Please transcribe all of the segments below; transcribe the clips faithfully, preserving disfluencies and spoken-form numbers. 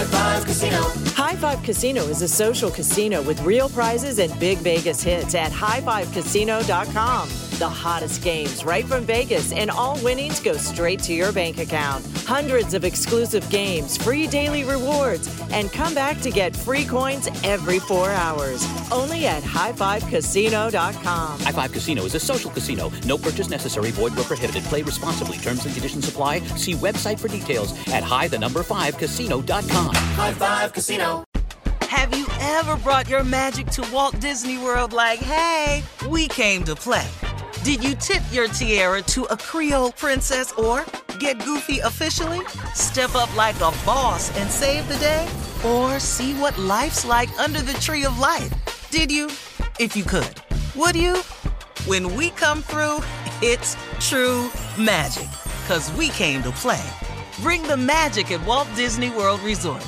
High Five Casino. High Five Casino is a social casino with real prizes and big Vegas hits at high five casino dot com. The hottest games right from Vegas, and all winnings go straight to your bank account. Hundreds of exclusive games, free daily rewards, and come back to get free coins every four hours. Only at high five casino dot com. High Five Casino is a social casino. No purchase necessary. Void where prohibited. Play responsibly. Terms and conditions apply. See website for details at high the number five casino dot com. High Five Casino. Have you ever brought your magic to Walt Disney World like, hey, we came to play? Did you tip your tiara to a Creole princess or get goofy officially? Step up like a boss and save the day? Or see what life's like under the tree of life? Did you? If you could. Would you? When we come through, it's true magic. 'Cause we came to play. Bring the magic at Walt Disney World Resort.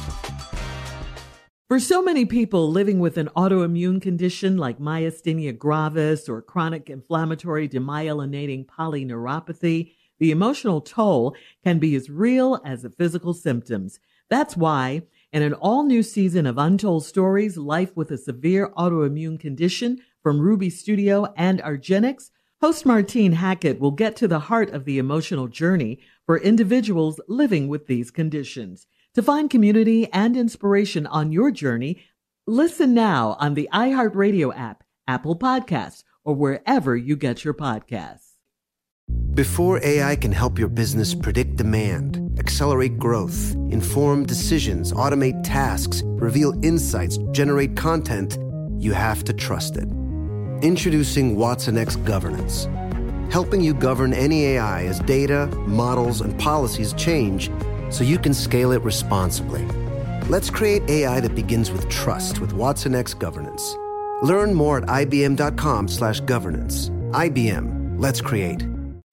For so many people living with an autoimmune condition like myasthenia gravis or chronic inflammatory demyelinating polyneuropathy, the emotional toll can be as real as the physical symptoms. That's why, in an all-new season of Untold Stories, Life with a Severe Autoimmune Condition from Ruby Studio and Argenix, host Martine Hackett will get to the heart of the emotional journey for individuals living with these conditions. To find community and inspiration on your journey, listen now on the iHeartRadio app, Apple Podcasts, or wherever you get your podcasts. Before A I can help your business predict demand, accelerate growth, inform decisions, automate tasks, reveal insights, generate content, you have to trust it. Introducing Watson X Governance, helping you govern any A I as data, models, and policies change so you can scale it responsibly. Let's create A I that begins with trust with Watson X Governance. Learn more at ibm.com slash governance. I B M, let's create.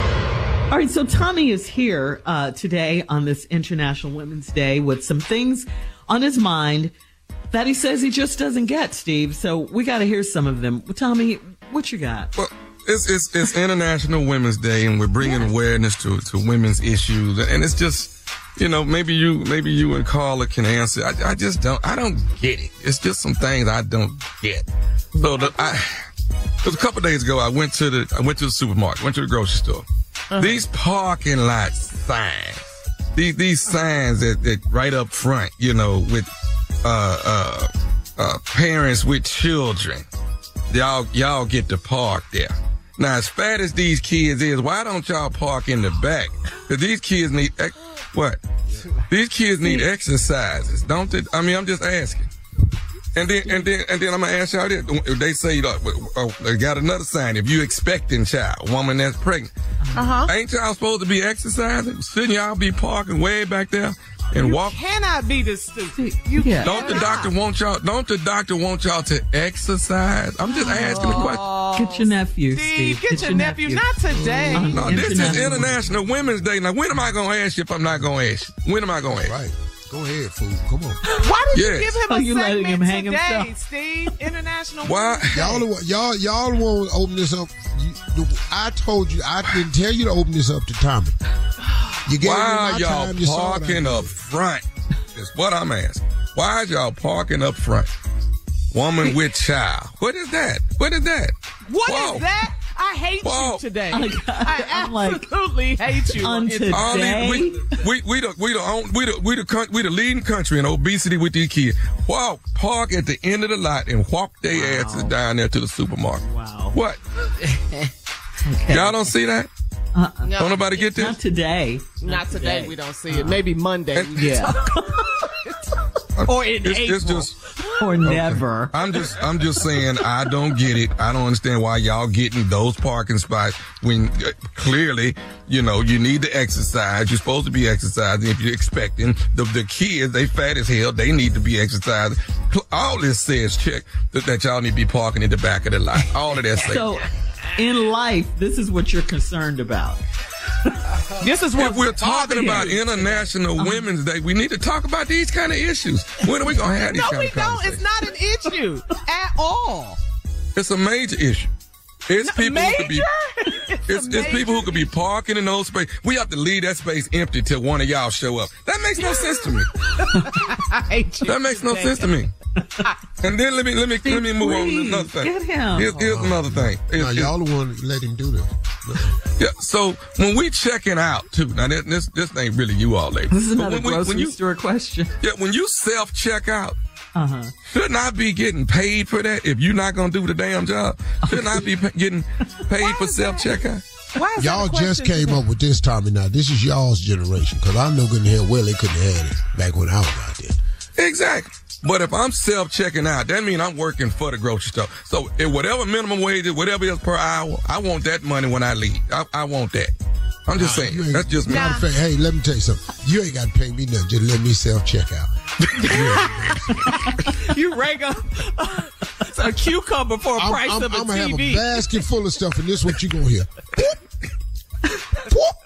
All right, so Tommy is here uh, today on this International Women's Day with some things on his mind that he says he just doesn't get, Steve. So we got to hear some of them. Tommy, what you got? Well, it's, it's, it's International Women's Day, and we're bringing yeah. awareness to, to women's issues. And it's just, you know, maybe you, maybe you and Carla can answer. I, I just don't, I don't get it. It's just some things I don't get. So the, I, it was a couple of days ago. I went to the, I went to the supermarket, went to the grocery store. Uh-huh. These parking lot signs, these, these signs that, that right up front, you know, with, uh, uh, uh, parents with children, y'all, y'all get to park there. Now, as fat as these kids is, why don't y'all park in the back? Cause these kids need, what? These kids need exercises, don't they? I mean, I'm just asking. And then, and then, and then I'm gonna ask y'all this. They say, uh, oh, they got another sign. If you expecting child, a woman that's pregnant, uh-huh. ain't y'all supposed to be exercising? Shouldn't y'all be parking way back there and you walk? Cannot be this stupid. You yeah. Don't the doctor want y'all? Don't the doctor want y'all to exercise? I'm just asking oh. the question. Get your nephew, Steve. Steve. Get, get your, your nephew. nephew. Not today. Uh, no, this is International Women's Day. Now, when am I gonna ask you if I'm not gonna ask you? When am I gonna ask you? Right. Go ahead, fool. Come on. Why did yes. you give him oh, a you segment him hang today, himself? Steve? International Why? Women's Day. Y'all, y'all, y'all want to open this up. You, I told you, I didn't tell you to open this up to Tommy. You gave Why me my y'all time, you parking up front? That's what I'm asking. Why is y'all parking up front? Woman with child. What is that? What is that? What Whoa. is that? I hate Whoa. you today. I, I absolutely like, hate you. On today? I mean, we, we, we, the, we, the, we, the, we, the, we the leading country in obesity with these kids. Walk, park at the end of the lot and walk their wow. asses down there to the supermarket. Wow. What? Okay. Y'all don't see that? Uh, no, don't nobody get this? Not today. Not, not today. today. We don't see uh, it. Maybe Monday. And, yeah. Or in it's, April. It's just, or okay. never. I'm just, I'm just saying, I don't get it. I don't understand why y'all getting those parking spots when uh, clearly, you know, you need to exercise. You're supposed to be exercising. If you're expecting the, the kids, they fat as hell. They need to be exercising. All this says, check that, that y'all need to be parking in the back of the lot. All of that says. So, in life, this is what you're concerned about. This is what if we're talking about International um, Women's Day, we need to talk about these kind of issues. When are we going to have these no, kind of conversations? No, we don't. It's not an issue at all. It's a major issue. It's no, people major? who could be it's, it's, it's people who could be parking in those spaces. We have to leave that space empty till one of y'all show up. That makes no sense to me. I hate you. That makes no sense to me. And then let me let me Steve, let me move on to please, another thing. get him. Here's, here's Uh-huh. another thing. Here's- Now, y'all the one that let him do that. Yeah, so when we checking out too, now this this, this ain't really you all, ladies. This is But another when, we, grocery when you store question. yeah, when you self check out, Uh-huh. shouldn't I be getting paid for that if you're not gonna do the damn job? Shouldn't I be pa- getting paid for self checkout? Why is that Y'all a just question came today? up with this, Tommy. Now, this is y'all's generation, because I know good and hell well they couldn't have had it back when I was out there. Exactly. But if I'm self checking out, that means I'm working for the grocery store. So if whatever minimum wage is, whatever it is per hour, I want that money when I leave. I, I want that. I'm just Nah, saying. you ain't- That's just me. Matter of fact, hey, let me tell you something. You ain't got to pay me nothing. Just let me self check out. You rang up a cucumber for a I'm, price I'm, of a I'm gonna T have V. a basket full of stuff, and this is what you gonna hear. Whoop.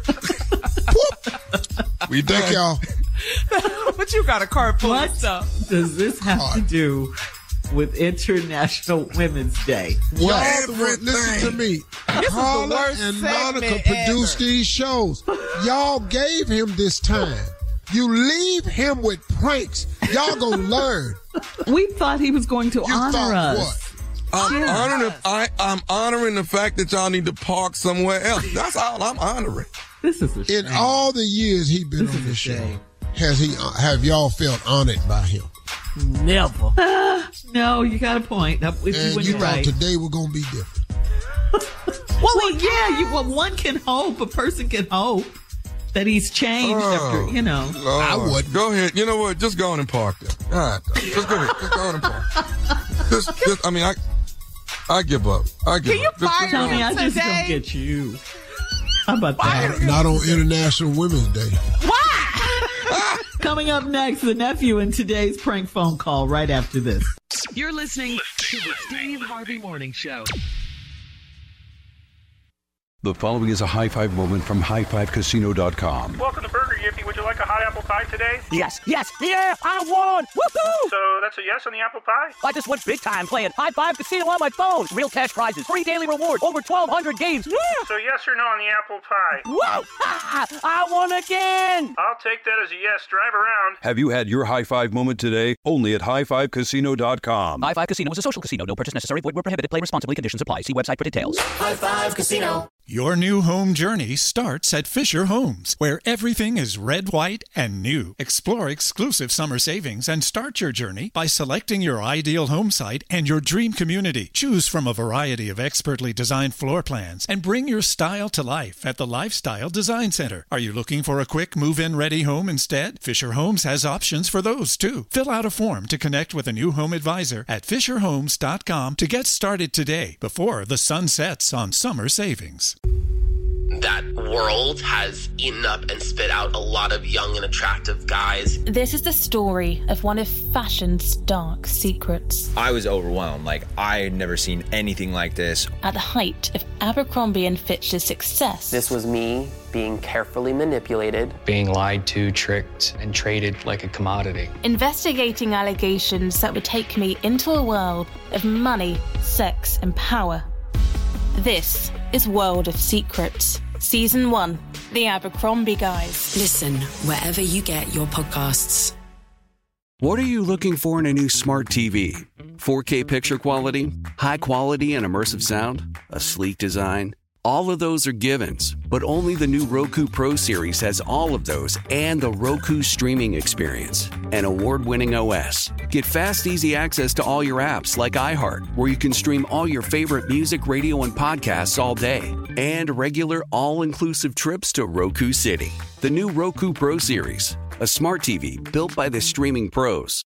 Whoop. We Thank done. y'all. But you got a cart full What of stuff. does this have to do with International Women's Day? Y'all the one, Everything. listen to me. This Carla is the worst and Monica segment produce ever. these shows. Y'all gave him this time. You leave him with pranks. Y'all gonna learn. We thought he was going to You honor thought us. what? I'm Yeah. honoring. I, I'm honoring the fact that y'all need to park somewhere else. That's all I'm honoring. This is a shame. In all the years he been This on is a the show, shame. has he? Uh, have y'all felt honored by him? Never. No, you got a point. I'm with you And when you you're thought right. today was gonna be different. Well, yeah, you, well, one can hope. A person can hope that he's changed Oh, after, you know. Lord. I would. Go ahead. You know what? Just go on and park there. All right. Just go ahead. Just go on and park. Just, just, I mean, I, I give up. I give Can you up. Just- fire just go Tell me, I on. just Today? don't get you. How about that? Not on International Women's Day. Coming up next, the nephew in today's prank phone call right after this. You're listening to the Steve Harvey Morning Show. The following is a high five moment from high five casino dot com. Welcome to Burger Yippee. Would you like a hot apple pie today? Yes, yes, yeah, I won! Woohoo! So that's a yes on the apple pie? I just went big time playing High Five Casino on my phone. Real cash prizes, free daily rewards, over twelve hundred games. Yeah! So yes or no on the apple pie? Whoa! Ah, I won again! I'll take that as a yes. Drive around. Have you had your high five moment today? Only at high five casino dot com. High Five Casino is a social casino. No purchase necessary. Void where prohibited. Play responsibly. Conditions apply. See website for details. High Five Casino. Your new home journey starts at Fisher Homes, where everything is red, white, and new. Explore exclusive summer savings and start your journey by selecting your ideal home site and your dream community. Choose from a variety of expertly designed floor plans and bring your style to life at the Lifestyle Design Center. Are you looking for a quick move-in ready home instead? Fisher Homes has options for those too. Fill out a form to connect with a new home advisor at fisher homes dot com to get started today before the sun sets on summer savings. That world has eaten up and spit out a lot of young and attractive guys. This is the story of one of fashion's dark secrets. I was overwhelmed. Like, I had never seen anything like this. At the height of Abercrombie and Fitch's success, This was me being carefully manipulated. Being lied to, tricked, and traded like a commodity. investigating allegations that would take me into a world of money, sex, and power. This is World of Secrets, Season one, The Abercrombie Guys. Listen wherever you get your podcasts. What are you looking for in a new smart T V? four K picture quality? High quality and immersive sound? A sleek design? All of those are givens, but only the new Roku Pro Series has all of those and the Roku streaming experience, an award-winning O S. Get fast, easy access to all your apps like iHeart, where you can stream all your favorite music, radio, and podcasts all day, and regular all-inclusive trips to Roku City. The new Roku Pro Series, a smart T V built by the streaming pros.